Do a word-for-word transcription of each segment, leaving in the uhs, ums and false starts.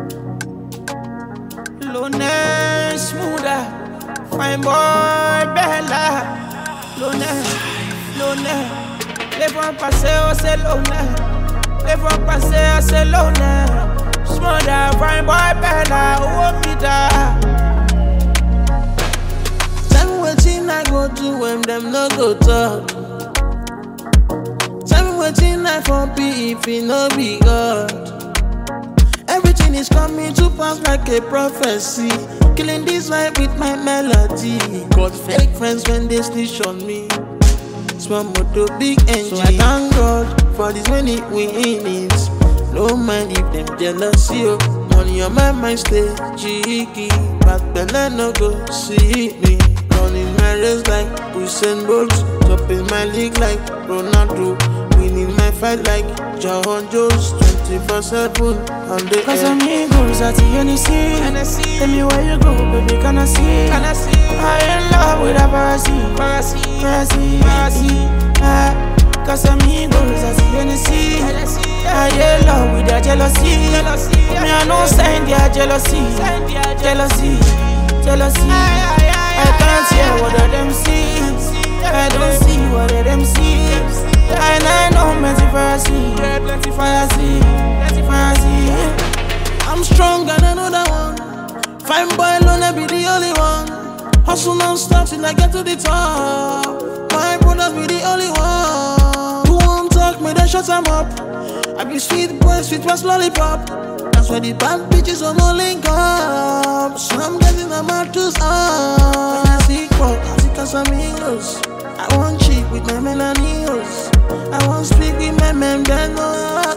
Lone smoother, fine boy bella. Lone, lone, les vents passer, c'est lone. Les vents passer, c'est lone. Smoother, fine boy bella, oh Peter. Tell me wetin I go do when them no go talk. Tell me wetin I for be if it no be God. Everything is coming to pass like a prophecy. Killing this life with my melody. Got fake friends when they snitch on me. Small motor, big engine. So I thank God for this many winnings. No mind if them jealous you. Money on my mind stay cheeky. But bella no go see me. Running my race like Usain Bolt. Topping my league like Ronaldo. Winning my fight like John Jones. twenty-four seven on the Cause I'm amigos at the N S C. Tell me where you go, baby, can I see? Can I see? I in love with a Parasi, Parasi, Parasi, Parasi. Ah, cause I'm amigos at the N S C. I in love with their jealousy. Me I no sign their jealousy, jealousy, jealousy. I can't hear what of them see. I don't see what of them see. And I know plenty Parasi, plenty Parasi, plenty Parasi. I'm strong and I know that one. Fine boy alone, I be the only one. Hustle non-stop till I get to the top. My brothers be the only one. Who won't talk me, then shut them up. I be sweet boy, sweet was lollipop. That's why the bad bitches are no link up. So I'm getting them out to up. When I see fuck, I see Casamigos. I want cheap with my melanios. I want speak with my men, then no.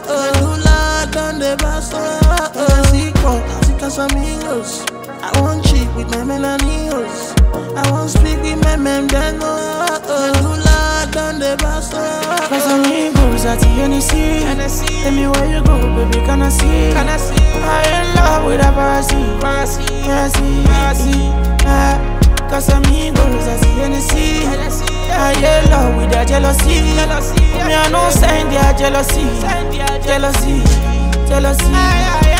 I do on the bus. When I see fuck, I see Casamigos. I want cheap with my melanios. I want speak with my men, then no. I do on the bus. Cause I'm amigos at the N S C. Tell me where you go, baby, can I see? Can I see? I in love with a Parasi, Parasi, Parasi, Parasi. Ah, cause I'm amigos at the N S C. I in love with their jealousy. Me I no sign their jealousy, jealousy, jealousy.